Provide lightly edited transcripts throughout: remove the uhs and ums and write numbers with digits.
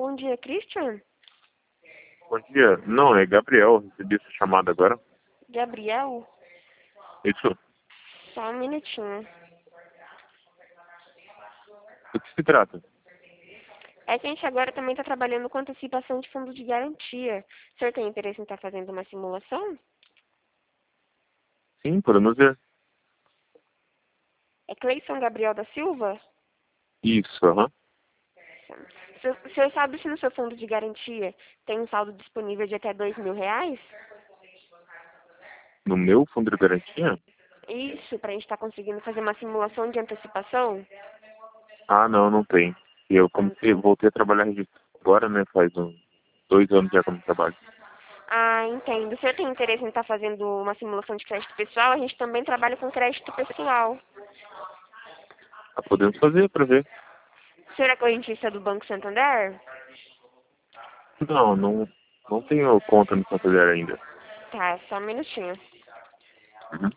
Bom dia, Christian. Bom dia. Não, é Gabriel. Recebi essa chamada agora. Gabriel, Isso. só um minutinho. Do que se trata? É que a gente agora também está trabalhando com antecipação de fundo de garantia. O senhor tem interesse em estar fazendo uma simulação? Sim, podemos ver. É Cleison Gabriel da Silva? Isso, aham. O senhor sabe se no seu fundo de garantia tem um saldo disponível de até R$ 2.000? No meu fundo de garantia? Isso, para a gente estar conseguindo fazer uma simulação de antecipação? Ah, não, não tem. E eu comecei, voltei a trabalhar registrado agora, né? Faz uns 2 anos já que eu não trabalho. Ah, entendo. O senhor tem interesse em estar fazendo uma simulação de crédito pessoal? A gente também trabalha com crédito pessoal. Ah, podemos fazer pra ver. O senhor é correntista do Banco Santander? Não, não tenho conta no Santander ainda. Tá, só um minutinho. Uhum.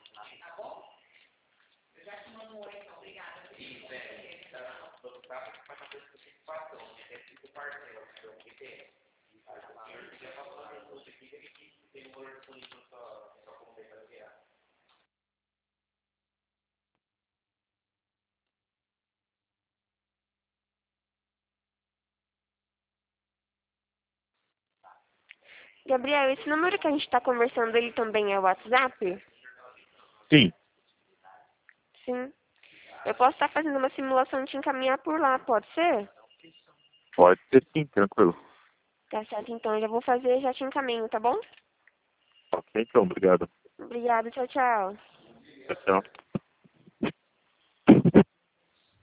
Gabriel, esse número que a gente está conversando, ele também é o WhatsApp? Sim, Sim. Eu posso estar fazendo uma simulação e te encaminhar por lá, pode ser? pode ser sim, tranquilo. Tá certo, então eu já vou fazer e já te encaminho, tá bom? Ok, então, obrigado. Obrigada, tchau, tchau. Tchau, tchau.